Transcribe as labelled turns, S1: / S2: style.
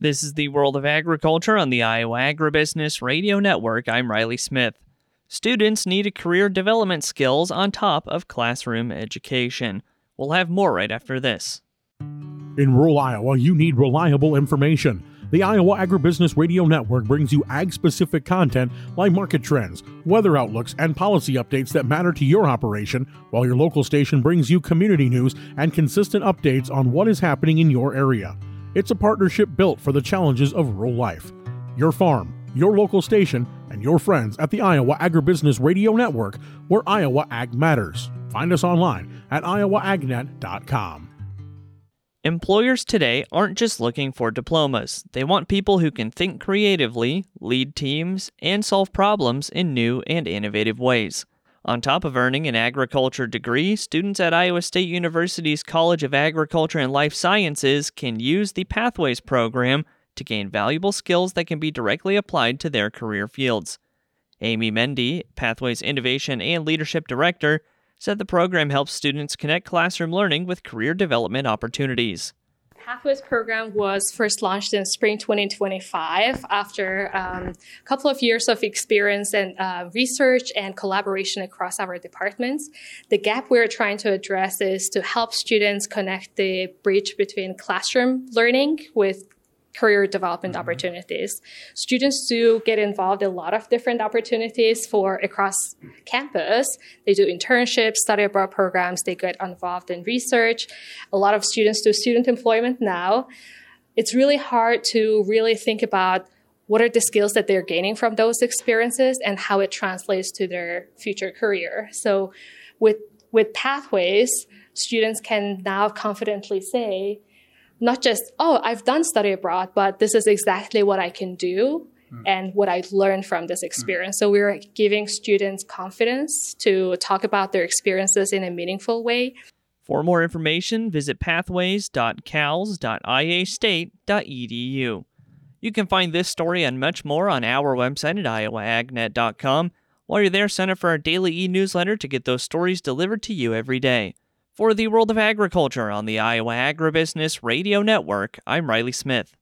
S1: This is the World of Agriculture on the Iowa Agribusiness Radio Network. I'm Riley Smith. Students need career development skills on top of classroom education. We'll have more right after this.
S2: In rural Iowa, you need reliable information. The Iowa Agribusiness Radio Network brings you ag-specific content like market trends, weather outlooks, and policy updates that matter to your operation, while your local station brings you community news and consistent updates on what is happening in your area. It's a partnership built for the challenges of rural life. Your farm, your local station, and your friends at the Iowa Agribusiness Radio Network, where Iowa Ag matters. Find us online at iowaagnet.com.
S1: Employers today aren't just looking for diplomas. They want people who can think creatively, lead teams, and solve problems in new and innovative ways. On top of earning an agriculture degree, students at Iowa State University's College of Agriculture and Life Sciences can use the Pathways program to gain valuable skills that can be directly applied to their career fields. Amy Mendy, Pathways Innovation and Leadership Director, said the program helps students connect classroom learning with career development opportunities.
S3: Pathways program was first launched in spring 2025 after a couple of years of experience and research and collaboration across our departments. The gap we're trying to address is to help students connect the bridge between classroom learning with career development opportunities. Students do get involved in a lot of different opportunities across campus. They do internships, study abroad programs, they get involved in research. A lot of students do student employment now. It's really hard to really think about what are the skills that they're gaining from those experiences and how it translates to their future career. So with Pathways, students can now confidently say, not just, I've done study abroad, but this is exactly what I can do and what I learned from this experience. So we're giving students confidence to talk about their experiences in a meaningful way.
S1: For more information, visit pathways.cals.iastate.edu. You can find this story and much more on our website at iowaagnet.com. While you're there, sign up for our daily e-newsletter to get those stories delivered to you every day. For the World of Agriculture on the Iowa Agribusiness Radio Network, I'm Riley Smith.